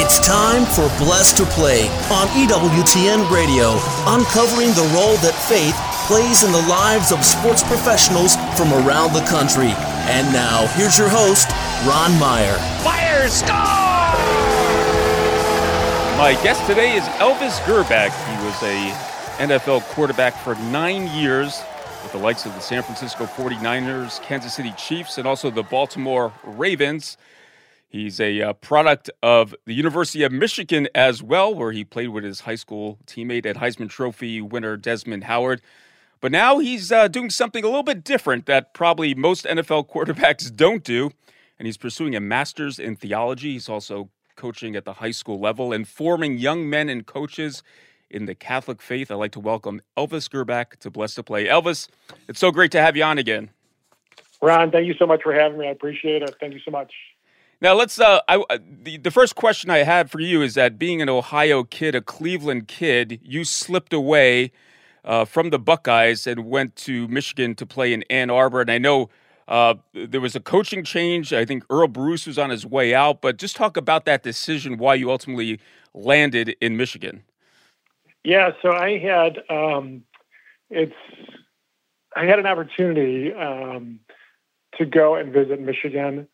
It's time for Blessed to Play on EWTN Radio, uncovering the role that faith plays in the lives of sports professionals from around the country. And now, here's your host, Ron Meyer. Fire, score! My guest today is Elvis Grbac. He was a NFL quarterback for 9 years with the likes of the San Francisco 49ers, Kansas City Chiefs, and also the Baltimore Ravens. He's a product of the University of Michigan as well, where he played with his high school teammate and Heisman Trophy winner Desmond Howard. But now he's doing something a little bit different that probably most NFL quarterbacks don't do, and he's pursuing a master's in theology. He's also coaching at the high school level and forming young men and coaches in the Catholic faith. I'd like to welcome Elvis Grbac to Blessed to Play. Elvis, it's so great to have you on again. Ron, thank you so much for having me. I appreciate it. Thank you so much. Now, let's. The first question I had for you is that being an Ohio kid, a Cleveland kid, you slipped away from the Buckeyes and went to Michigan to play in Ann Arbor. And I know there was a coaching change. I think Earl Bruce was on his way out. But just talk about that decision, why you ultimately landed in Michigan. Yeah, so I had an opportunity to go and visit Michigan.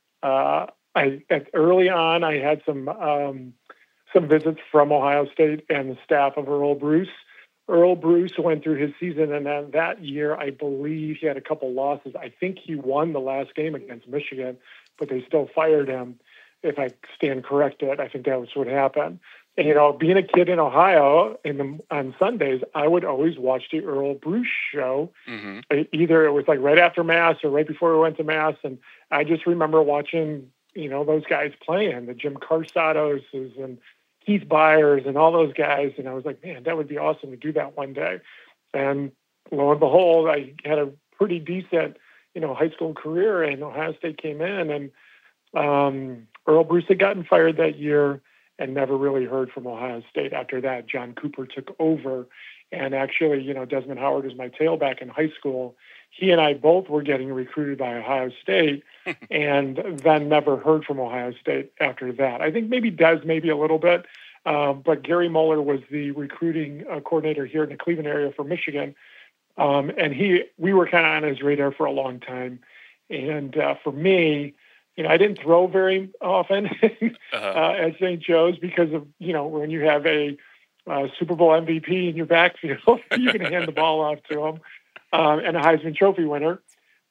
Early on, I had some visits from Ohio State and the staff of Earl Bruce. Earl Bruce went through his season, and then that year, I believe he had a couple losses. I think he won the last game against Michigan, but they still fired him. If I stand corrected, I think that was what happened. And, you know, being a kid in Ohio on Sundays, I would always watch the Earl Bruce show. Mm-hmm. Either it was like right after Mass or right before we went to Mass, and I just remember watching, you know, those guys playing, the Jim Carsados and Keith Byers and all those guys. And I was like, man, that would be awesome to do that one day. And lo and behold, I had a pretty decent, you know, high school career, and Ohio State came in, and Earl Bruce had gotten fired that year and never really heard from Ohio State after that. John Cooper took over. And actually, you know, Desmond Howard was my tailback in high school. He and I both were getting recruited by Ohio State and then never heard from Ohio State after that. I think maybe Des, maybe a little bit, but Gary Moeller was the recruiting coordinator here in the Cleveland area for Michigan. And we were kind of on his radar for a long time. And for me, you know, I didn't throw very often at St. Joe's because of, you know, when you have a Super Bowl MVP in your backfield, you can hand the ball off to him, and a Heisman Trophy winner.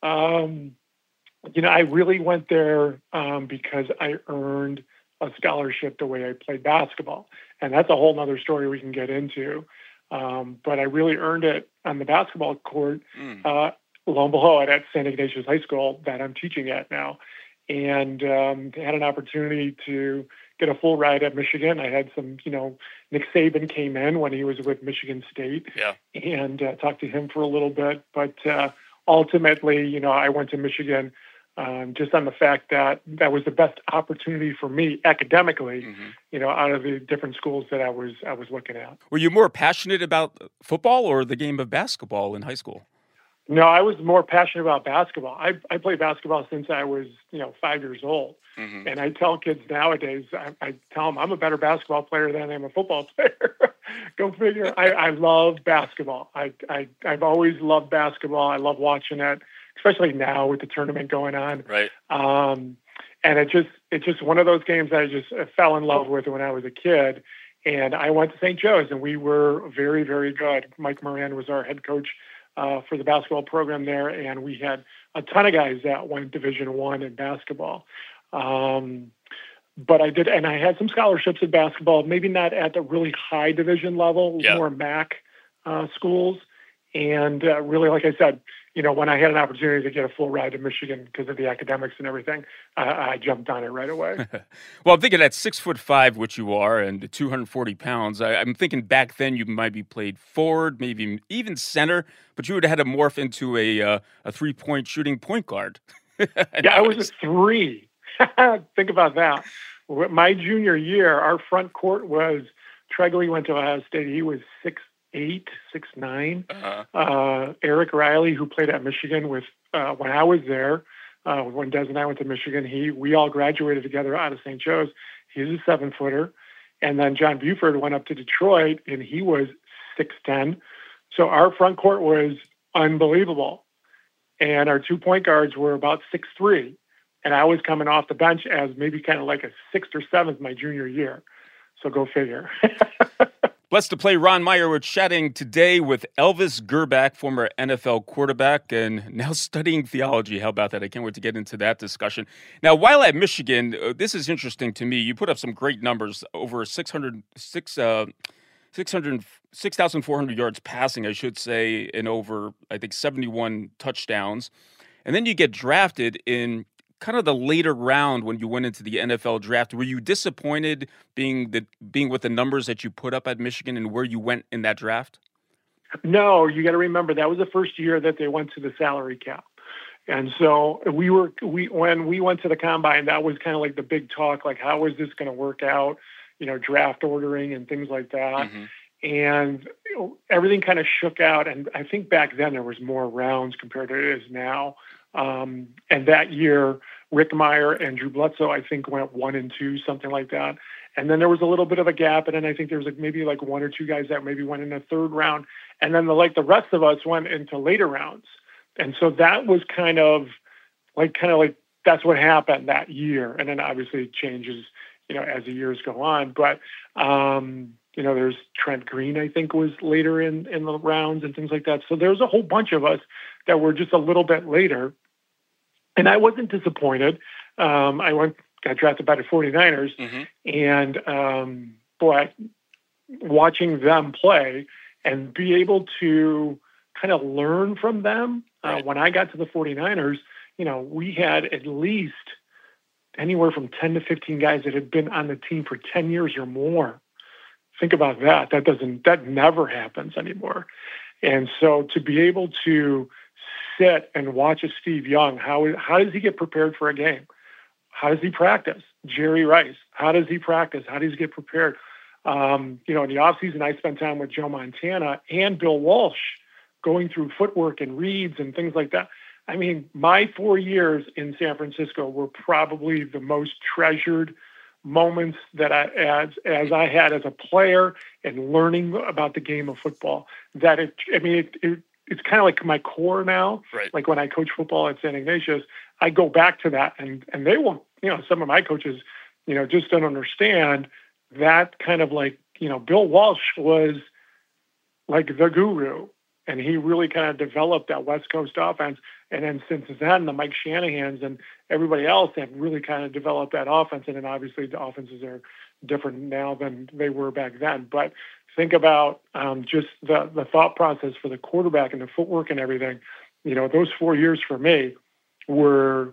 You know, I really went there because I earned a scholarship the way I played basketball. And that's a whole nother story we can get into. But I really earned it on the basketball court, lo and behold, at St. Ignatius High School that I'm teaching at now. And had an opportunity to get a full ride at Michigan. I had some, you know, Nick Saban came in when he was with Michigan State, and talked to him for a little bit. But ultimately, you know, I went to Michigan just on the fact that that was the best opportunity for me academically, you know, out of the different schools that I was looking at. Were you more passionate about football or the game of basketball in high school? No, I was more passionate about basketball. I played basketball since I was, you know, 5 years old. Mm-hmm. And I tell kids nowadays, I tell them I'm a better basketball player than I am a football player. Go figure. I love basketball. I've always loved basketball. I love watching it, especially now with the tournament going on. Right. And it's just one of those games that I just fell in love with when I was a kid. And I went to St. Joe's, and we were very, very good. Mike Moran was our head coach for the basketball program there, and we had a ton of guys that went Division I in basketball. But I did, and I had some scholarships in basketball, maybe not at the really high division level, more MAC schools. And really, like I said, you know, when I had an opportunity to get a full ride to Michigan because of the academics and everything, I jumped on it right away. Well, I'm thinking at 6'5", which you are, and 240 pounds, I'm thinking back then you might be played forward, maybe even center, but you would have had to morph into a 3-point shooting point guard. Yeah, I was a 3. Think about that. My junior year, our front court was Tregley went to Ohio State. He was 6'8", 6'9". Eric Riley, who played at Michigan with when I was there, when Des and I went to Michigan, we all graduated together out of St. Joe's. He's a 7-footer. And then John Buford went up to Detroit, and he was 6'10". So our front court was unbelievable. And our 2 point guards were about 6'3". And I was coming off the bench as maybe kind of like a 6th or 7th my junior year. So go figure. Blessed to play Ron Meyer. We're chatting today with Elvis Grbac, former NFL quarterback, and now studying theology. How about that? I can't wait to get into that discussion. Now, while at Michigan, this is interesting to me. You put up some great numbers, over 6,400 yards passing, I should say, and over, I think, 71 touchdowns. And then you get drafted in kind of the later round when you went into the NFL draft. Were you disappointed being with the numbers that you put up at Michigan and where you went in that draft? No, you got to remember that was the first year that they went to the salary cap. And so when we went to the combine, that was kind of like the big talk, like how is this going to work out, draft ordering and things like that. Mm-hmm. And everything kind of shook out. And I think back then there was more rounds compared to it is now. And that year, Rick Meyer and Drew Bledsoe, I think, went 1 and 2, something like that. And then there was a little bit of a gap. And then I think there was maybe 1 or 2 guys that maybe went in the 3rd round. And then the rest of us went into later rounds. And so that was kind of like that's what happened that year. And then obviously it changes, as the years go on. But, there's Trent Green, I think, was later in the rounds and things like that. So there was a whole bunch of us that were just a little bit later. And I wasn't disappointed. I got drafted by the 49ers. Mm-hmm. And but watching them play and be able to kind of learn from them, right. When I got to the 49ers, we had at least anywhere from 10 to 15 guys that had been on the team for 10 years or more. Think about that. That never happens anymore. And so to be able to sit and watch a Steve Young, how does he get prepared for a game? How does he practice? Jerry Rice, how does he practice? How does he get prepared? In the offseason, I spent time with Joe Montana and Bill Walsh going through footwork and reads and things like that. I mean, my 4 years in San Francisco were probably the most treasured moments that as I had as a player and learning about the game of football. That it's kind of like my core now. Right. Like when I coach football at St. Ignatius, I go back to that, and they won't. Some of my coaches, just don't understand that kind of Bill Walsh was like the guru, and he really kind of developed that West Coast offense. And then since then, the Mike Shanahans and everybody else have really kind of developed that offense. And then obviously the offenses are different now than they were back then. But think about just the thought process for the quarterback and the footwork and everything. Those 4 years for me were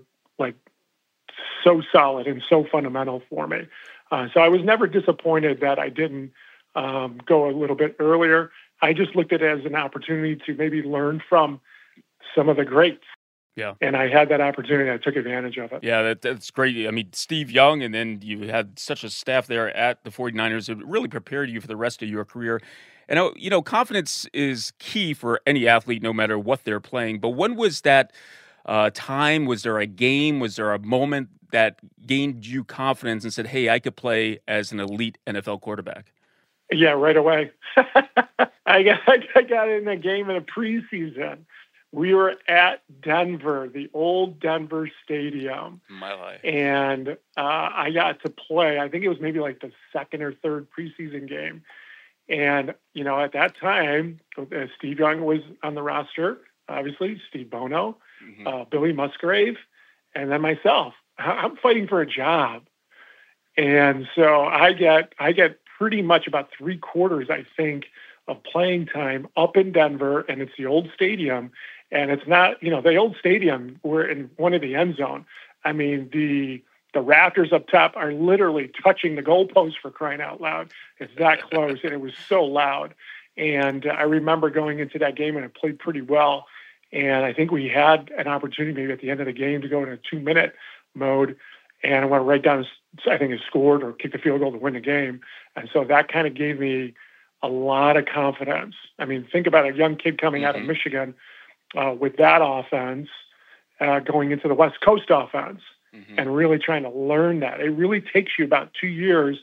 so solid and so fundamental for me. So I was never disappointed that I didn't go a little bit earlier. I just looked at it as an opportunity to maybe learn from some of the greats. Yeah. And I had that opportunity. I took advantage of it. Yeah, that's great. I mean, Steve Young, and then you had such a staff there at the 49ers. It really prepared you for the rest of your career. And, confidence is key for any athlete, no matter what they're playing. But when was that time? Was there a game? Was there a moment that gained you confidence and said, hey, I could play as an elite NFL quarterback? Yeah, right away. I got in a game in a preseason. We were at Denver, the old Denver Stadium. My life. And I got to play, I think it was maybe the 2nd or 3rd preseason game. And, at that time, Steve Young was on the roster, obviously, Steve Bono, mm-hmm. Billy Musgrave, and then myself. I'm fighting for a job. And so I get pretty much about 3/4, I think, of playing time up in Denver, and it's the old stadium. And it's not, the old stadium, we're in one of the end zone. I mean, the rafters up top are literally touching the goalpost, for crying out loud. It's that close, and it was so loud. And I remember going into that game, and it played pretty well. And I think we had an opportunity maybe at the end of the game to go in a 2-minute mode. And I went right down, I think it scored or kicked a field goal to win the game. And so that kind of gave me a lot of confidence. I mean, think about a young kid coming out of Michigan with that offense, going into the West Coast offense, and really trying to learn that. It really takes you about 2 years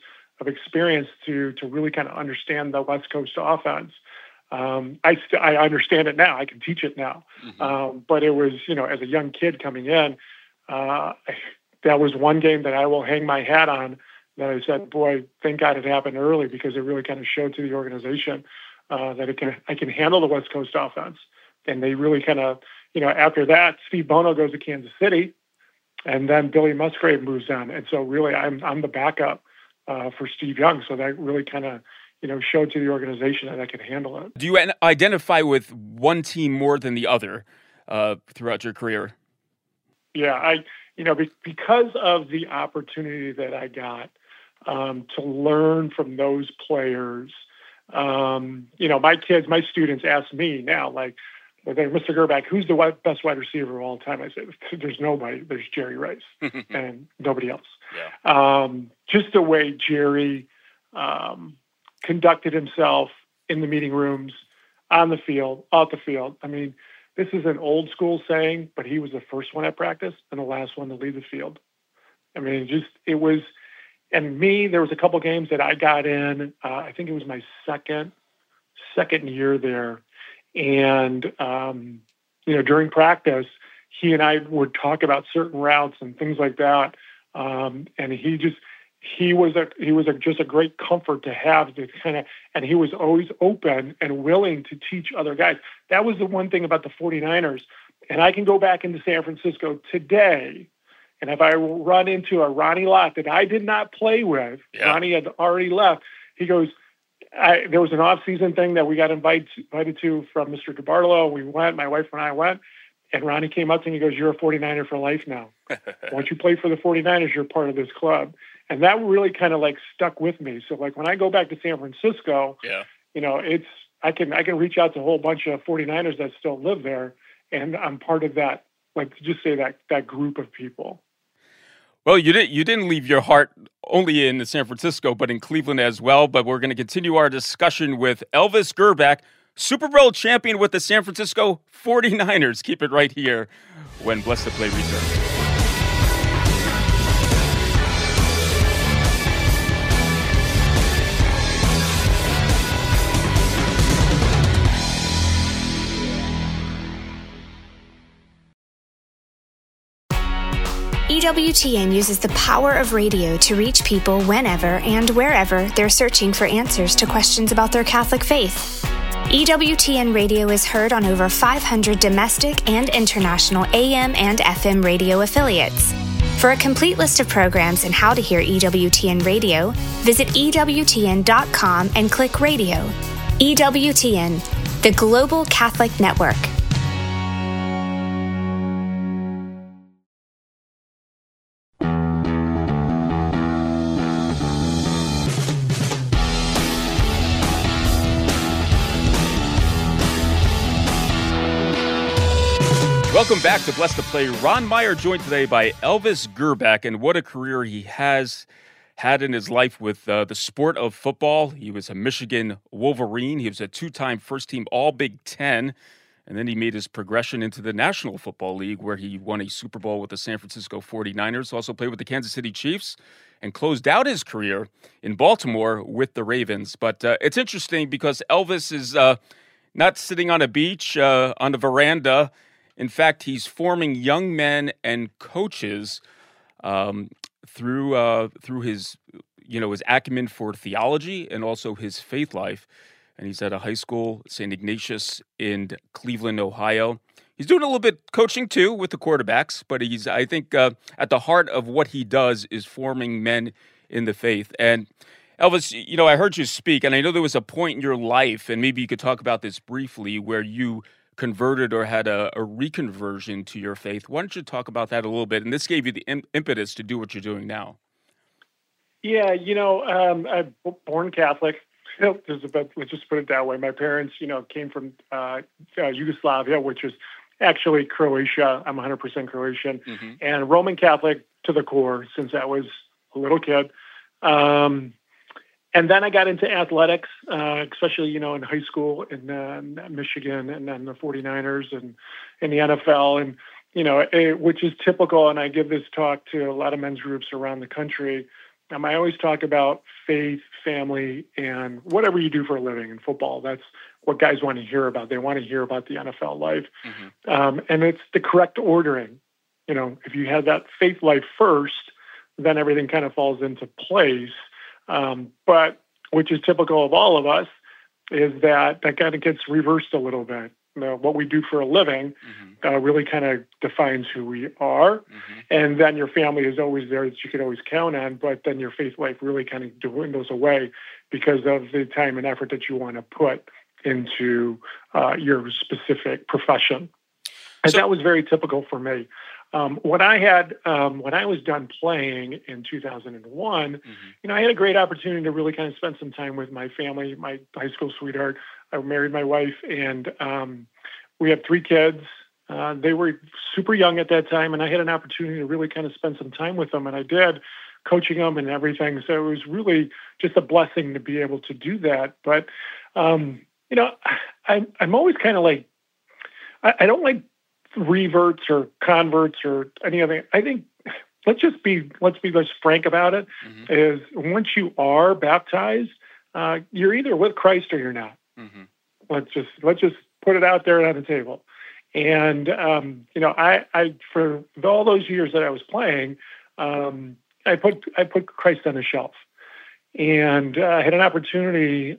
experience to really kind of understand the West Coast offense. I understand it now. I can teach it now. But it was, as a young kid coming in, that was one game that I will hang my hat on, that I said, boy, thank God it happened early, because it really kind of showed to the organization that I can handle the West Coast offense. And they really kind of, after that, Steve Bono goes to Kansas City, and then Billy Musgrave moves on. And so really I'm the backup for Steve Young. So that really kind of, showed to the organization that I could handle it. Do you identify with one team more than the other throughout your career? Yeah, because of the opportunity that I got to learn from those players, my students ask me now, like, Mr. Gerback, who's the best wide receiver of all time? I say, there's nobody. There's Jerry Rice and nobody else. Yeah. Just the way Jerry conducted himself in the meeting rooms, on the field, off the field. I mean, this is an old school saying, but he was the first one at practice and the last one to leave the field. I mean, there was a couple games that I got in. I think it was my second year there. And, during practice, he and I would talk about certain routes and things like that. And he was just a great comfort to have, and he was always open and willing to teach other guys. That was the one thing about the 49ers. And I can go back into San Francisco today, and if I run into a Ronnie Lott that I did not play with, Ronnie had already left. He goes, there was an off-season thing that we got invited to from Mr. DeBartolo. We went, my wife and I went, and Ronnie came up to me and goes, "You're a 49er for life now. Once you play for the 49ers, you're part of this club." And that really kind of like stuck with me. So like when I go back to San Francisco, I can reach out to a whole bunch of 49ers that still live there, and I'm part of that, like just say that group of people. Well, you didn't leave your heart only in San Francisco, but in Cleveland as well. But we're going to continue our discussion with Elvis Grbac, Super Bowl champion with the San Francisco 49ers. Keep it right here when Blessed to Play returns. EWTN uses the power of radio to reach people whenever and wherever they're searching for answers to questions about their Catholic faith. EWTN radio is heard on over 500 domestic and international AM and FM radio affiliates. For a complete list of programs and how to hear EWTN radio, visit EWTN.com and click radio. EWTN, the Global Catholic Network. Welcome back to Blessed to Play. Ron Meyer joined today by Elvis Grbac, and what a career he has had in his life with the sport of football. He was a Michigan Wolverine. He was a two-time first-team All-Big Ten, and then he made his progression into the National Football League, where he won a Super Bowl with the San Francisco 49ers, also played with the Kansas City Chiefs, and closed out his career in Baltimore with the Ravens. But it's interesting because Elvis is not sitting on a beach, on a veranda. In fact, he's forming young men and coaches through his his acumen for theology and also his faith life. And he's at a high school, St. Ignatius in Cleveland, Ohio. He's doing a little bit coaching too with the quarterbacks, but he's, I think, at the heart of what he does is forming men in the faith. And Elvis, I heard you speak, and I know there was a point in your life, and maybe you could talk about this briefly, where you converted or had a reconversion to your faith. Why don't you talk about that a little bit? And this gave you the impetus to do what you're doing now. Yeah, I'm born Catholic. Let's just put it that way. My parents, came from Yugoslavia, which is actually Croatia. I'm 100% Croatian, and Roman Catholic to the core since I was a little kid. And then I got into athletics, especially, in high school in Michigan, and then the 49ers and in the NFL, and, which is typical. And I give this talk to a lot of men's groups around the country. I always talk about faith, family, and whatever you do for a living in football. That's what guys want to hear about. They want to hear about the NFL life. And it's the correct ordering. If you have that faith life first, then everything kind of falls into place. But which is typical of all of us, is that kind of gets reversed a little bit. What we do for a living really kind of defines who we are. And then your family is always there that you can always count on, but then your faith life really kind of dwindles away because of the time and effort that you want to put into your specific profession. And that was very typical for me. When I was done playing in 2001, I had a great opportunity to really kind of spend some time with my family, my high school sweetheart. I married my wife, and we have 3 kids. They were super young at that time, and I had an opportunity to really kind of spend some time with them, and I did, coaching them and everything. So it was really just a blessing to be able to do that. But, I'm always kind of like, I don't like reverts or converts or any other. I think let's be less frank about it. Is once you are baptized, you're either with Christ or you're not. Let's just put it out there on the table. And I for all those years that I was playing, I put Christ on the shelf, and I had an opportunity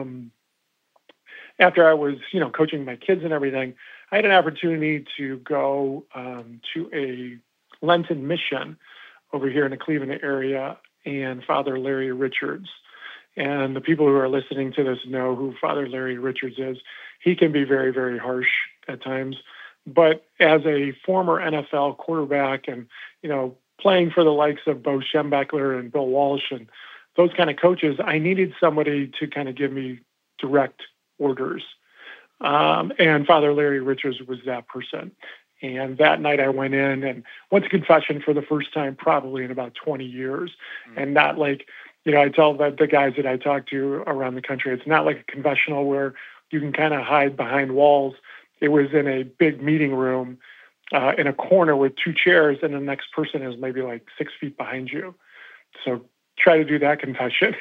after I was coaching my kids and everything. I had an opportunity to go to a Lenten mission over here in the Cleveland area, and Father Larry Richards. And the people who are listening to this know who Father Larry Richards is. He can be very, very harsh at times. But as a former NFL quarterback and, playing for the likes of Bo Schembechler and Bill Walsh and those kind of coaches, I needed somebody to kind of give me direct orders. And Father Larry Richards was that person. And that night I went in and went to confession for the first time probably in about 20 years. And not like, I tell the guys that I talk to around the country, it's not like a confessional where you can kind of hide behind walls. It was in a big meeting room in a corner with 2 chairs, and the next person is maybe like 6 feet behind you. So try to do that confession.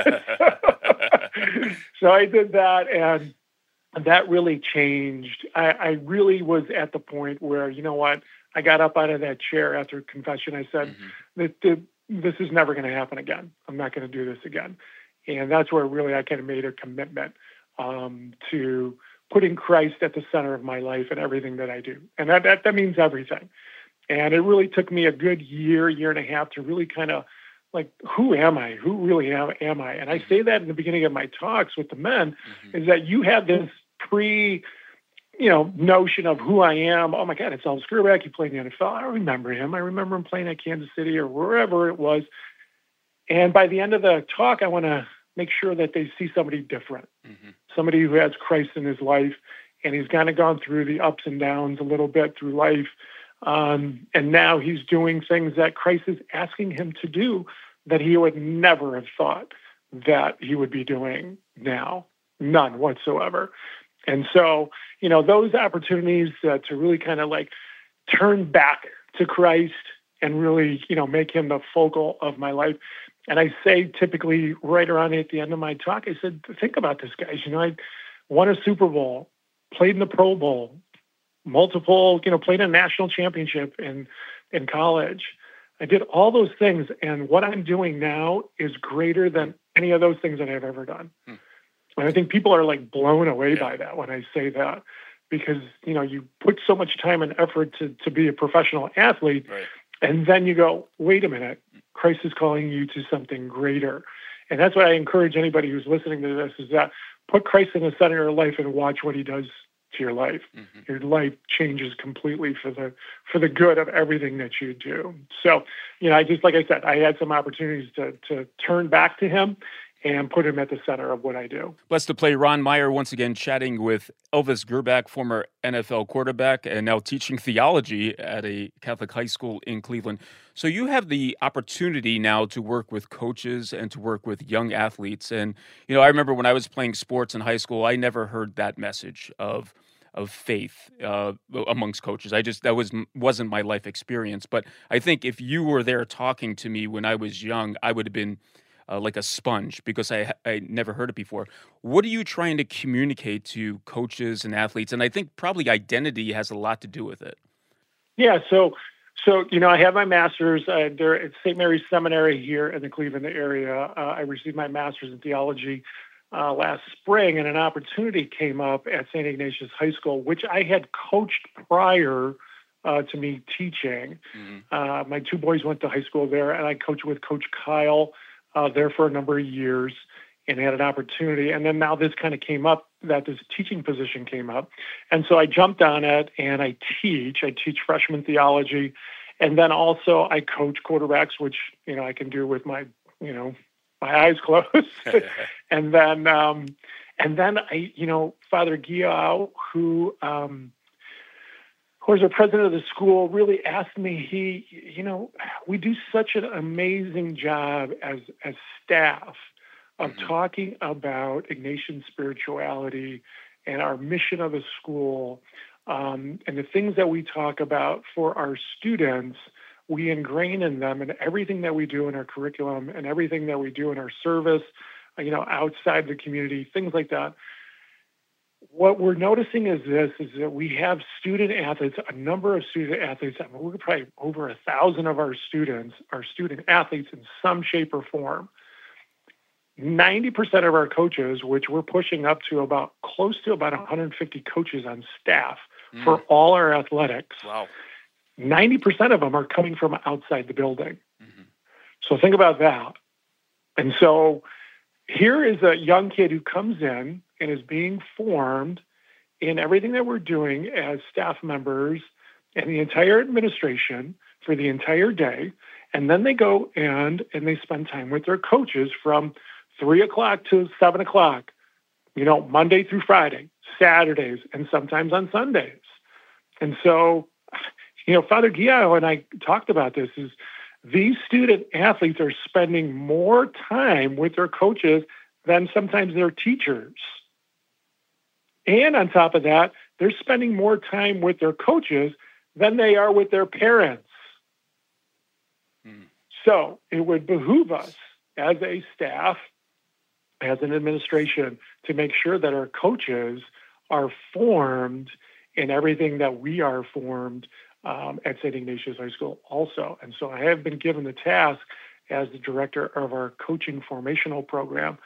So I did that, and that really changed. I really was at the point where, I got up out of that chair after confession. I said, this is never going to happen again. I'm not going to do this again. And that's where really I kind of made a commitment to putting Christ at the center of my life and everything that I do. And that means everything. And it really took me a good year and a half to really kind of like, who am I? Who really am I? And I say that in the beginning of my talks with the men, is that you have this notion of who I am. Oh my God, it's Elvis Grbac. He played in the NFL. I remember him. I remember him playing at Kansas City or wherever it was. And by the end of the talk, I want to make sure that they see somebody different, somebody who has Christ in his life, and he's kind of gone through the ups and downs a little bit through life. And now he's doing things that Christ is asking him to do that he would never have thought that he would be doing now. None whatsoever. And so, those opportunities to really kind of like turn back to Christ and really, make him the focal of my life. And I say typically right around at the end of my talk, I said, think about this, guys. I won a Super Bowl, played in the Pro Bowl, multiple, played a national championship in college. I did all those things. And what I'm doing now is greater than any of those things that I've ever done. And I think people are like blown away by that when I say that, because, you put so much time and effort to be a professional athlete. Right. And then you go, wait a minute, Christ is calling you to something greater. And that's what I encourage anybody who's listening to this, is that put Christ in the center of your life and watch what he does to your life. Your life changes completely for the good of everything that you do. So, like I said, I had some opportunities to turn back to him and put him at the center of what I do. Blessed to play Ron Meyer once again chatting with Elvis Grbac, former NFL quarterback, and now teaching theology at a Catholic high school in Cleveland. So you have the opportunity now to work with coaches and to work with young athletes. And, I remember when I was playing sports in high school, I never heard that message of of faith amongst coaches. Wasn't my life experience, but I think if you were there talking to me when I was young, I would have been like a sponge because I never heard it before. What are you trying to communicate to coaches and athletes? And I think probably identity has a lot to do with it. Yeah, so I have my master's there at St. Mary's Seminary here in the Cleveland area. I received my master's in theology last spring, and an opportunity came up at St. Ignatius High School, which I had coached prior to me teaching. Mm-hmm. My two boys went to high school there, and I coached with Coach Kyle there for a number of years and had an opportunity. And then now this kind of came up, that this teaching position came up. And so I jumped on it and I teach freshman theology. And then also I coach quarterbacks, which, I can do with my eyes closed. and then I, Father Guillaume, who was the president of the school, really asked me, we do such an amazing job as staff of mm-hmm. talking about Ignatian spirituality and our mission of the school, and the things that we talk about for our students, we ingrain in them, and everything that we do in our curriculum and everything that we do in our service, outside the community, things like that. What we're noticing is that we have student athletes, a number of student athletes. We're probably over 1,000 of our students are student athletes in some shape or form. 90% of our coaches, which we're pushing up to close to about 150 coaches on staff for all our athletics. Wow. 90% of them are coming from outside the building. Mm-hmm. So think about that. And so here is a young kid who comes in and is being formed in everything that we're doing as staff members and the entire administration for the entire day. And then they go and they spend time with their coaches from 3 o'clock to 7 o'clock, Monday through Friday, Saturdays, and sometimes on Sundays. And so, Father Guillaume and I talked about this, is these student athletes are spending more time with their coaches than sometimes their teachers. And on top of that, they're spending more time with their coaches than they are with their parents. So it would behoove us as a staff, as an administration, to make sure that our coaches are formed in everything that we are formed at St. Ignatius High School also. And so I have been given the task as the director of our coaching formational program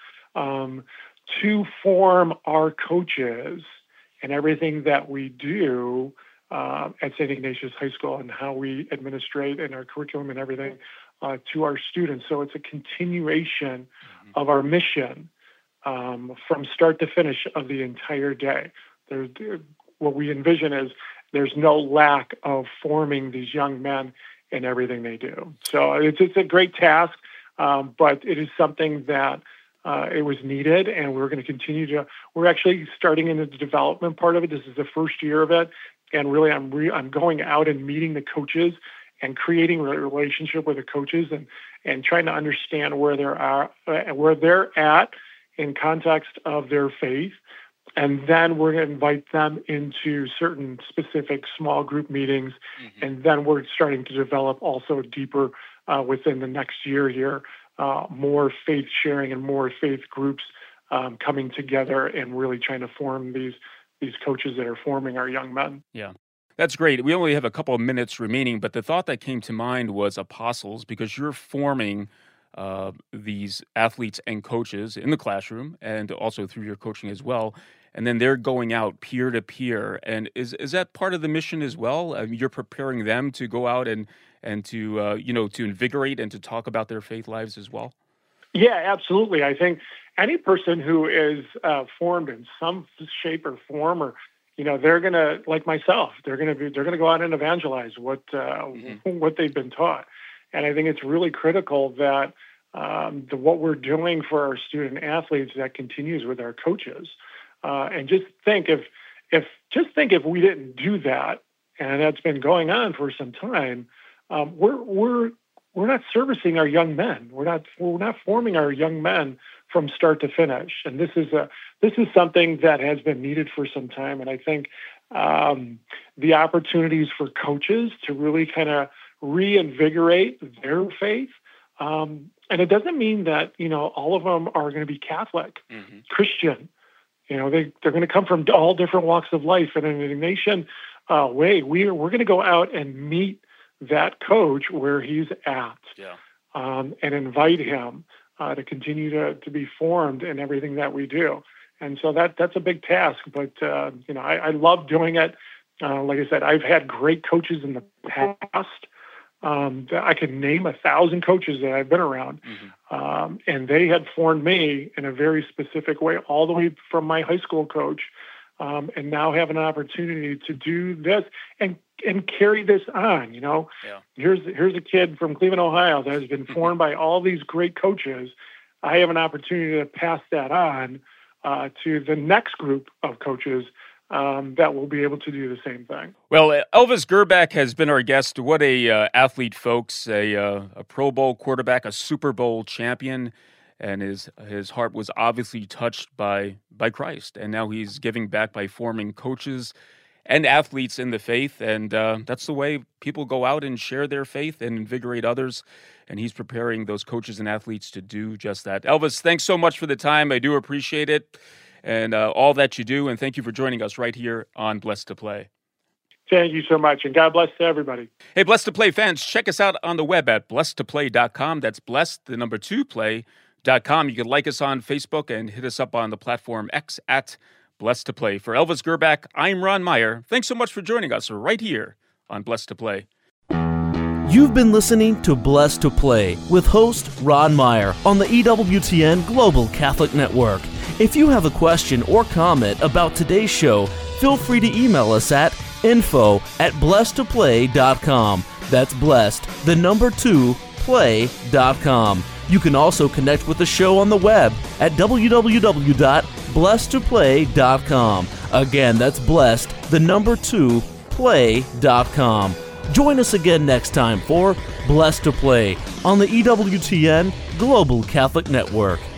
to form our coaches and everything that we do at St. Ignatius High School and how we administrate and our curriculum and everything to our students. So it's a continuation of our mission from start to finish of the entire day. What we envision is there's no lack of forming these young men in everything they do. So it's a great task, but it is something that it was needed, and we're going to continue to. We're actually starting in the development part of it. This is the first year of it, and really, I'm going out and meeting the coaches and creating a relationship with the coaches and trying to understand where they're at in context of their faith. And then we're going to invite them into certain specific small group meetings. Mm-hmm. And then we're starting to develop also deeper within the next year here, more faith sharing and more faith groups coming together and really trying to form these coaches that are forming our young men. Yeah. That's great. We only have a couple of minutes remaining, but the thought that came to mind was apostles, because you're forming these athletes and coaches in the classroom and also through your coaching as well. And then they're going out peer to peer. And is that part of the mission as well? You're preparing them to go out and to to invigorate and to talk about their faith lives as well? Yeah, absolutely. I think any person who is formed in some shape or form, or they're gonna, like myself, they're gonna go out and evangelize what they've been taught. And I think it's really critical that what we're doing for our student athletes, that continues with our coaches. And just think if we didn't do that, and that's been going on for some time, we're not servicing our young men. We're not forming our young men from start to finish. And this is something that has been needed for some time. And I think the opportunities for coaches to really kind of reinvigorate their faith. And it doesn't mean that, all of them are going to be Catholic, Christian. They're going to come from all different walks of life. And in a nation way, we're going to go out and meet that coach where he's at, and invite him to continue to be formed in everything that we do. And so that's a big task. But, I love doing it. Like I said, I've had great coaches in the past. I can name 1,000 coaches that I've been around, and they had formed me in a very specific way, all the way from my high school coach, and now have an opportunity to do this and carry this on. Here's a kid from Cleveland, Ohio, that has been formed by all these great coaches. I have an opportunity to pass that on to the next group of coaches that will be able to do the same thing. Well, Elvis Grbac has been our guest. What a athlete, folks! A Pro Bowl quarterback, a Super Bowl champion, and his heart was obviously touched by Christ. And now he's giving back by forming coaches and athletes in the faith. And that's the way people go out and share their faith and invigorate others. And he's preparing those coaches and athletes to do just that. Elvis, thanks so much for the time. I do appreciate it. And all that you do, and thank you for joining us right here on Blessed to Play. Thank you so much, and God bless to everybody. Hey, Blessed to Play fans, check us out on the web at blessedtoplay.com. That's blessed, the number 2 play.com. You can like us on Facebook and hit us up on the platform X at Blessed to Play. For Elvis Grbac, I'm Ron Meyer. Thanks so much for joining us right here on Blessed to Play. You've been listening to Blessed to Play with host Ron Meyer on the EWTN Global Catholic Network. If you have a question or comment about today's show, feel free to email us at info@blessedtoplay.com. That's blessed, the number 2, play.com. You can also connect with the show on the web at www.blessedtoplay.com. Again, that's blessed, the number 2, play.com. Join us again next time for Blessed to Play on the EWTN Global Catholic Network.